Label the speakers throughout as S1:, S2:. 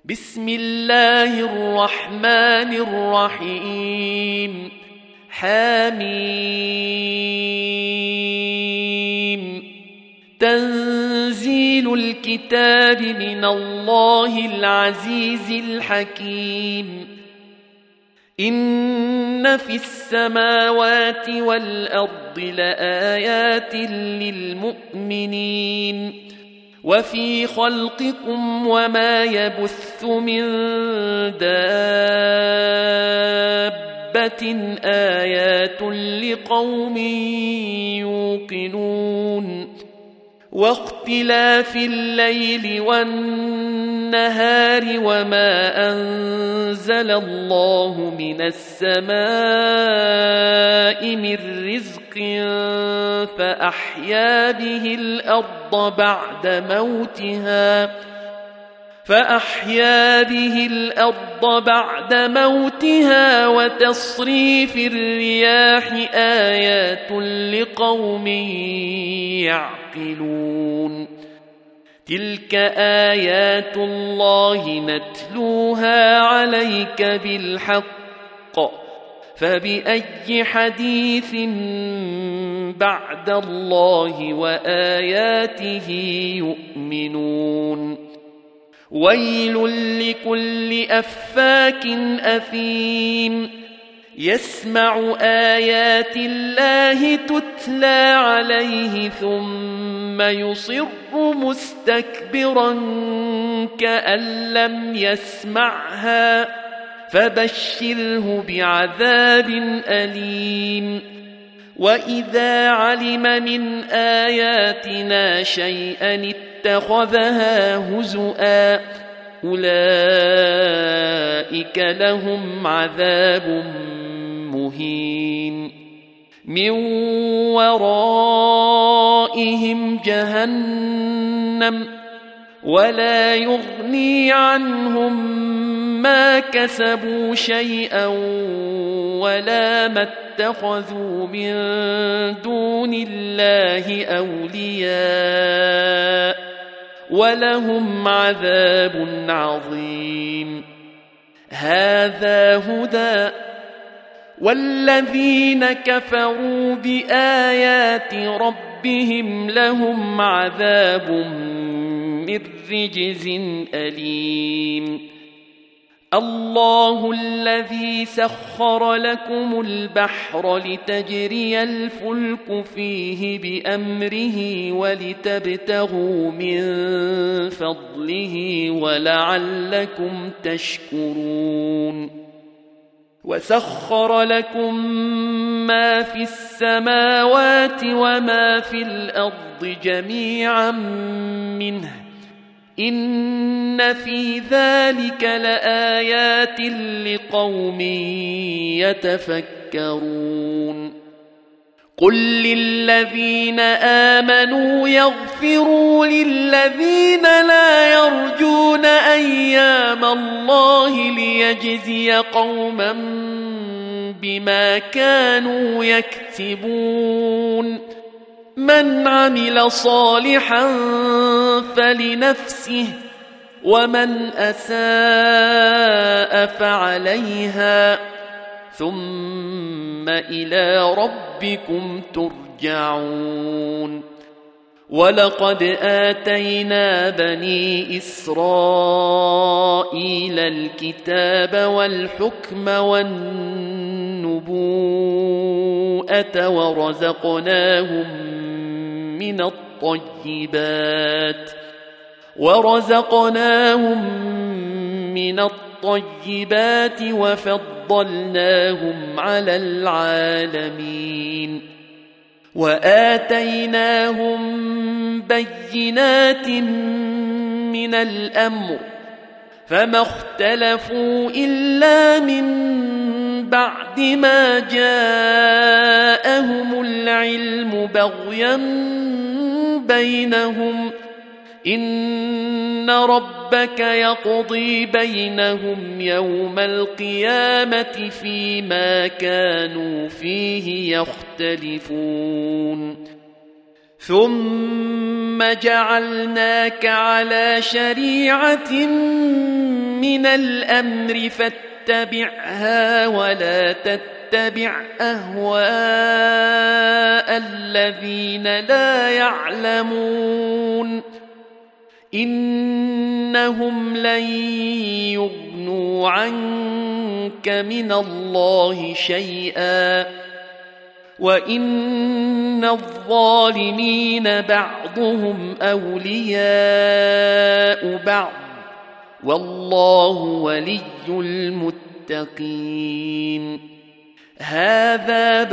S1: بسم الله الرحمن الرحيم حميم تنزيل الكتاب من الله العزيز الحكيم إن في السماوات والأرض لآيات للمؤمنين وفي خلقكم وما يبث من دابة آيات لقوم يوقنون واختلاف الليل والنهار وما أنزل الله من السماء من رزق فأحيا به الأرض بعد موتها وتصريف الرياح آيات لقوم يعقلون تلك آيات الله نتلوها عليك بالحق فبأي حديث بعد الله وآياته يؤمنون ويل لكل أفاك أثيم يسمع آيات الله تتلى عليه ثم يصر مستكبرا كأن لم يسمعها فبشره بعذاب أليم وإذا علم من آياتنا شيئا اتخذها هزؤا أولئك لهم عذاب مهين من ورائهم جهنم ولا يغني عنهم ما كسبوا شيئا ولا ما اتخذوا من دون الله أولياء ولهم عذاب عظيم هذا هدى والذين كفروا بآيات ربهم لهم عذاب من رجز أليم الله الذي سخر لكم البحر لتجري الفلك فيه بأمره ولتبتغوا من فضله ولعلكم تشكرون وسخر لكم ما في السماوات وما في الأرض جميعا منه إن في ذلك لآيات لقوم يتفكرون قل للذين آمنوا يغفروا للذين لا يرجون أيام الله ليجزي قوما بما كانوا يكسبون من عمل صالحا فلنفسه ومن أساء فعليها ثم إلى ربكم ترجعون ولقد آتينا بني إسرائيل الكتاب والحكم والنبوءة ورزقناهم من الطيبات وفضلناهم على العالمين وآتيناهم بينات من الأمر فما اختلفوا إلا من بعد ما جاءهم العلم بغيا بينهم إن ربك يقضي بينهم يوم القيامة فيما كانوا فيه يختلفون ثم جعلناك على شريعة من الأمر فاتبعها ولا تتبع أهواء الذين لا يعلمون إنهم لن يغنوا عنك من الله شيئا وإن الظالمين بعضهم أولياء بعض والله ولي المتقين هذا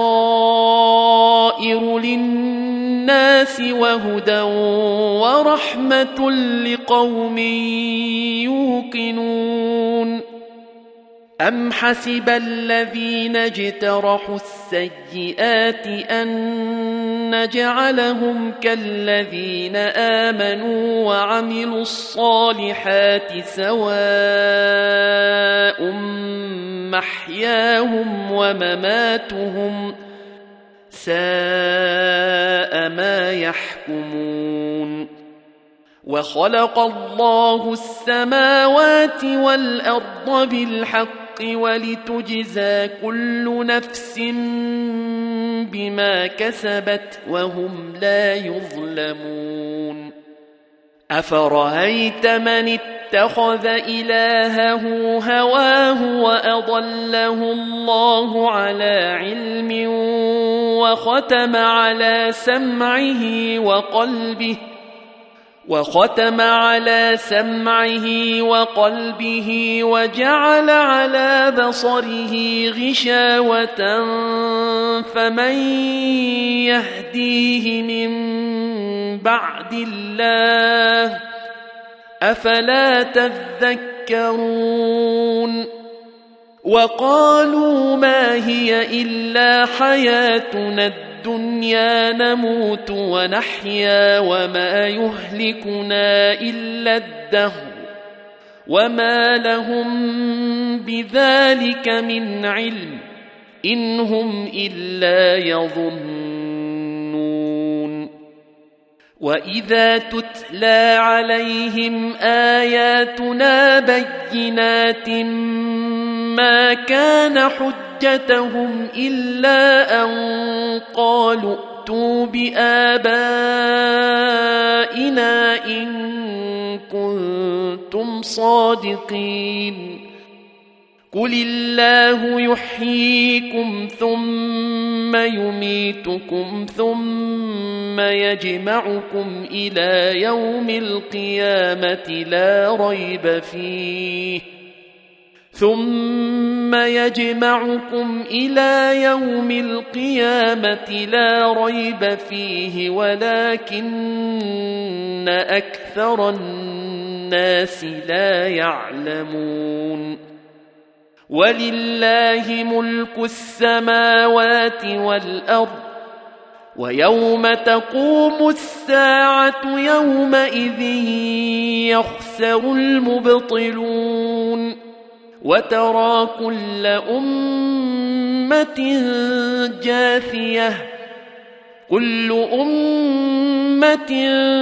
S1: بصائر للناس وهدى ورحمة لقوم يوقنون أم حسب الذين اجترحوا السيئات أن نجعلهم كالذين آمنوا وعملوا الصالحات سواء محياهم ومماتهم ساء ما يحكمون وخلق الله السماوات والأرض بالحق ولتجزى كل نفس بما كسبت وهم لا يظلمون أفرأيت من اتخذ إلهه هواه وأضله الله على علم وختم على سمعه وقلبه وجعل على بصره غشاوة فمن يهديه من بعد الله أفلا تذكرون وقالوا ما هي إلا حياتنا الدنيا نموت ونحيا وما يهلكنا إلا الدهر وما لهم بذلك من علم إن هم إلا يظنون وإذا تتلى عليهم آياتنا بينات ما كان حجتهم إلا أن قالوا ائتوا بآبائنا إن كنتم صادقين قل الله يحييكم ثم يميتكم ثم يجمعكم إلى يوم القيامة لا ريب فيه ولكن أكثر الناس لا يعلمون ولله ملك السماوات والأرض ويوم تقوم الساعة يومئذ يخسر المبطلون وترى كل أمة جاثية كل أمة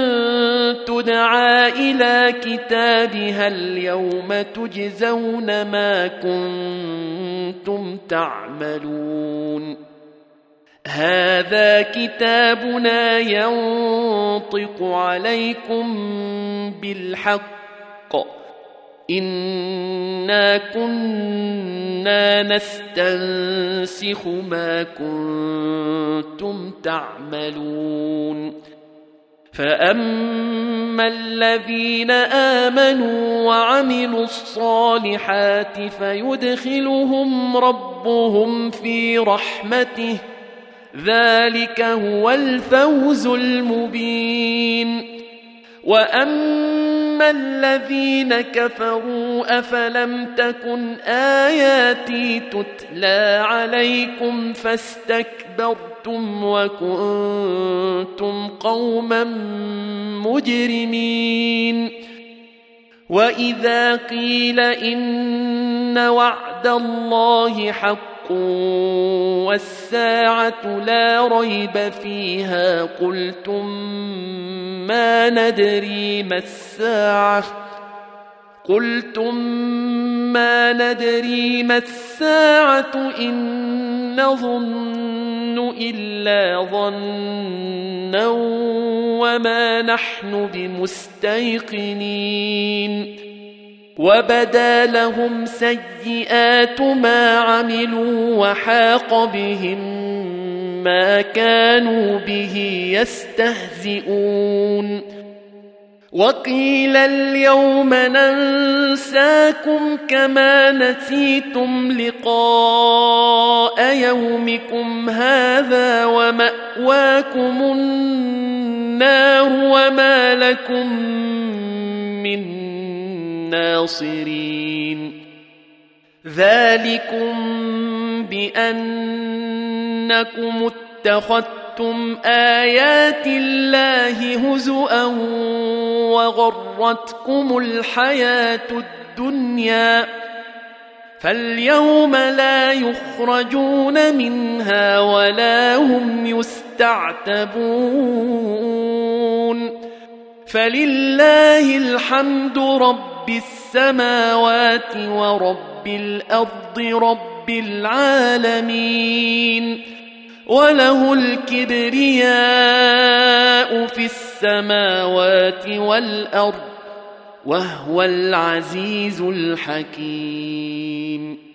S1: تدعى إلى كتابها اليوم تجزون ما كنتم تعملون هذا كتابنا ينطق عليكم بالحق إنا كنا نستنسخ ما كنتم تعملون فأما الذين آمنوا وعملوا الصالحات فيدخلهم ربهم في رحمته ذلك هو الفوز المبين وأما الذين كفروا أفلم تكن آياتي تتلى عليكم فاستكبرتم وكنتم قوما مجرمين وإذا قيل إن وعد الله حق والساعة لا ريب فيها قلتم ما ندري ما الساعة قلتم ما ندري ما الساعة إن نظن إلا ظنا وما نحن بمستيقنين وبدا لهم سيئات ما عملوا وحاق بهم ما كانوا به يستهزئون وقيل اليوم ننساكم كما نسيتم لقاء يومكم هذا ومأواكم النار وما لكم من ناصرين ذلكم بأنكم اتخذتم آيات الله هزؤا وغرتكم الحياة الدنيا فاليوم لا يخرجون منها ولا هم يستعتبون فلله الحمد رب السماوات ورب الأرض رب العالمين وله الكبرياء في السماوات والأرض وهو العزيز الحكيم